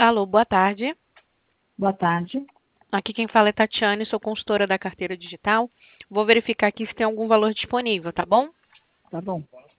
Alô, boa tarde. Boa tarde. Aqui quem fala é Tatiane, sou consultora da carteira digital. Vou verificar aqui se tem algum valor disponível, tá bom? Tá bom.